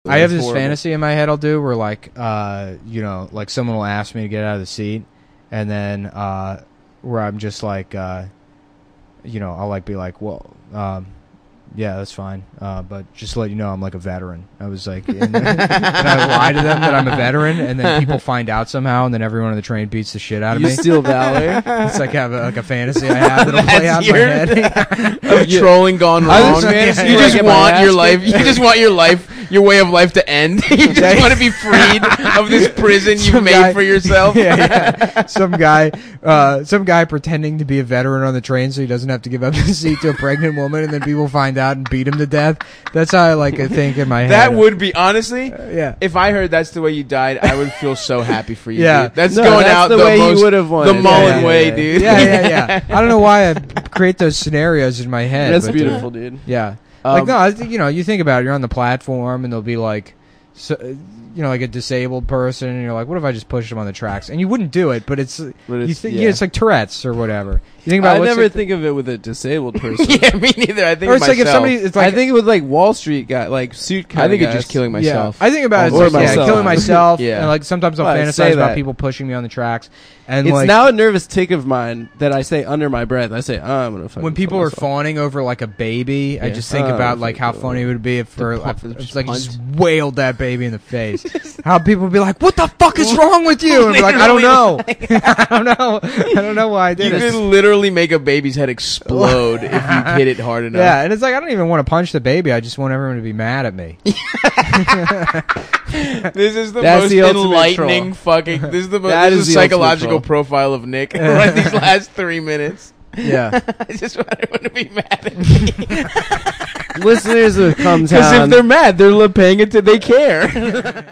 I have this fantasy in my head I'll do where like you know, like someone will ask me to get out of the seat, and then where I'm just like you know, I'll like be like, well, yeah, that's fine, but just to let you know, I'm like a veteran. I was like, and I lie to them that I'm a veteran, and then people find out somehow, and then everyone on the train beats the shit out of me. You steal valor. It's like a fantasy I have that'll play out in my head. Of trolling gone wrong. You just want your life. You just want your life, your way of life to end. You just want to be freed of this prison you've made for yourself. Yeah. Some guy pretending to be a veteran on the train so he doesn't have to give up his seat to a pregnant woman, and then people find out and beat him to death. That's how I like to think in my head. That would be, honestly, yeah. If I heard that's the way you died, I would feel so happy for you. Yeah. Dude. That's going out the way you would have wanted. The Mullen way, dude. Yeah. I don't know why I create those scenarios in my head. That's but, beautiful, dude. Yeah. Like, no, you know, you think about it. You're on the platform, and there'll be like, you know, like a disabled person, and you're like, what if I just pushed him on the tracks? And you wouldn't do it, but it's it's like Tourette's or whatever. You think about I never think of it with a disabled person. Yeah, me neither. I think or of it's myself. like if somebody, it's like I think it with like Wall Street guy, like suit kind I think of it's just killing myself. Yeah, I think about it Or as like, myself. killing myself. Yeah. And like sometimes I'll Well, I fantasize say about that. people pushing me on the tracks. And It's like, now a nervous tick of mine that I say under my breath. I say, I'm gonna fucking when people kill are myself. fawning over like a baby, I just think about like how funny it would be if just like just wailed that baby in the face. How people would be like, "What the fuck is wrong with you?" And be like, "I don't know, I don't know why I You did could it." literally make a baby's head explode if you hit it hard enough. Yeah, and it's like I don't even want to punch the baby. I just want everyone to be mad at me. This is the That's most the ultimate enlightening troll. fucking. This is the most That this is is the psychological ultimate profile of Nick. Right, these last 3 minutes. Yeah. I just want everyone to be mad at me. Listeners of Come Because Town. if they're mad, they're paying it. They care.